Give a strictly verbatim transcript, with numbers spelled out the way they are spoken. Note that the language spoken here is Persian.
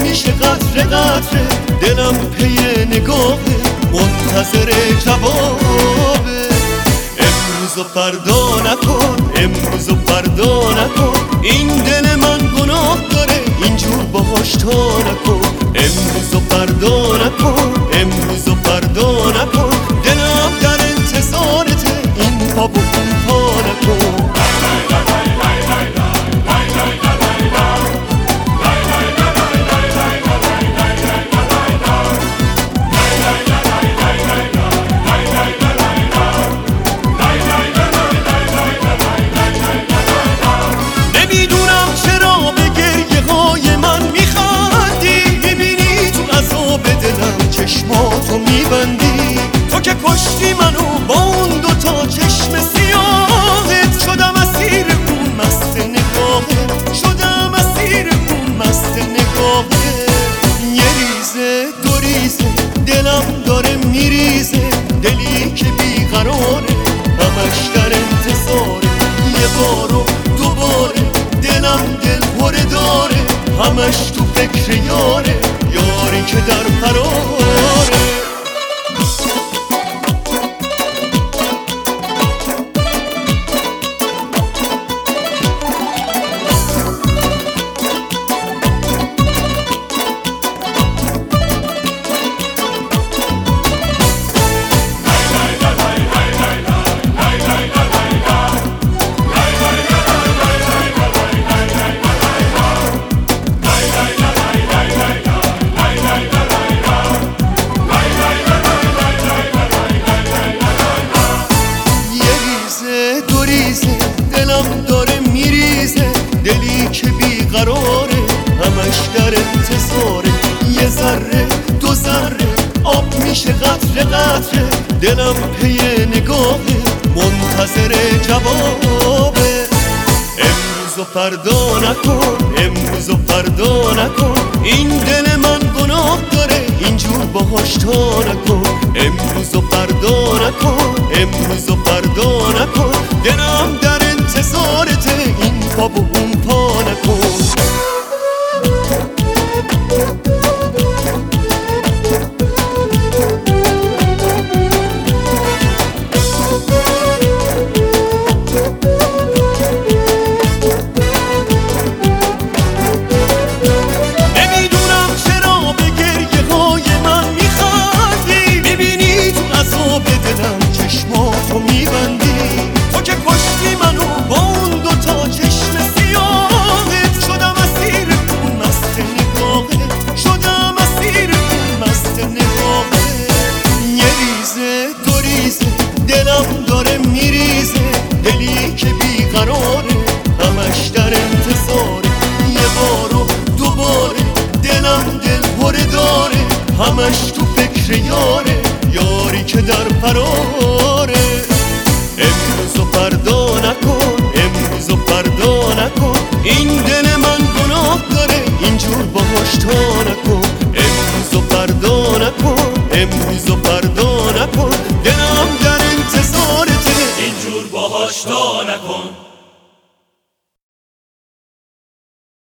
میشه قطره قطره، دلم پی نگاهه منتظر جوابه. امروز و فردا نکن، امروز و فردا نکن، این دل من گناه داره اینجور باهاش تا نکن. امروز و فردا نکن، امروز و فردا نکن، دلم در انتظارته این پا و اون پا نکن. چشماتو میبندی تو که کشتی منو با اون دوتا چشم سیاهت. شدم اسیر اون مست نگاهت، شدم اسیر اون مست نگاهت. یه ریزه دو ریزه دلم داره میریزه، دلی که بیقراره همش در انتظاره. یه بار و دوباره دلم دل پره داره، همش تو فکر یاره، یاری که در قراره. دلم داره میریزه، دلی که بیقراره همش در انتظاره. یه ذره دو ذره آب میشه قطره قطره، دلم پی نگاهه منتظر جوابه. امروز و فردا نکن، امروز و فردا نکن، این دل من گناه داره اینجور باهاش تا نکن. امروز و فردا نکن، امروز و فردا نکن، دلم در انتظارته این پا و اون پا نکن. نمیدونم چرا به گریه های من میخندی، میبینی تو عذاب دلم چشماتو میبندی. تو که کشتی منو با اون دوتا چشم سیاهت، شدم اسیر اون مست نگاهت، شدم اسیر اون مست نگاهت. یه ریزه دو ریزه دلم داره میریزه، دلی که بیقراره همش در انتظاره. یه بار و دوباره دلم دل پره داره، همش تو فکر یاره، یاری که در قراره.